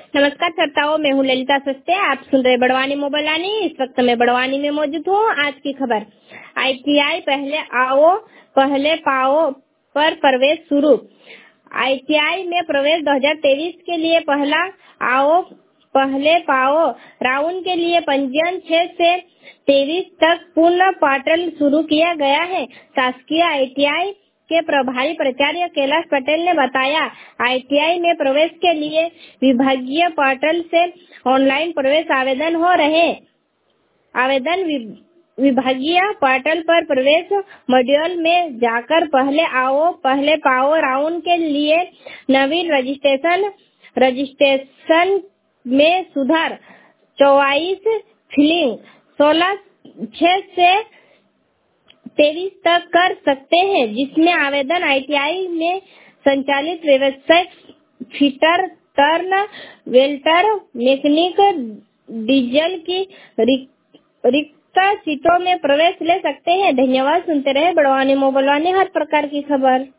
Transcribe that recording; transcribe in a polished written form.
नमस्कार श्रोताओं, मैं हूँ ललिता सस्ते। आप सुन रहे बड़वानी मोबाइलानी। इस वक्त मैं बड़वानी में मौजूद हूँ। आज की खबर, ITI पहले आओ पहले पाओ पर प्रवेश शुरू। ITI में प्रवेश 2023 के लिए पहला आओ पहले पाओ राउंड के लिए पंजीयन 6 से 23 तक पूर्ण पोर्टल शुरू किया गया है। शासकीय ITI के प्रभारी प्राचार्य कैलाश पटेल ने बताया, ITI में प्रवेश के लिए विभागीय पोर्टल से ऑनलाइन प्रवेश आवेदन हो रहे। आवेदन विभागीय पोर्टल पर प्रवेश मॉड्यूल में जाकर पहले आओ पहले पाओ राउंड के लिए नवीन रजिस्ट्रेशन में सुधार 24 फिलिंग 16/6 से 23 तक कर सकते हैं, जिसमें आवेदन ITI में संचालित व्यवसायिक fitter, turn, welder, mechanic, diesel की रिक्त सीटों में प्रवेश ले सकते हैं। धन्यवाद। सुनते रहे बड़वानी मोबाइल वानी, हर प्रकार की खबर।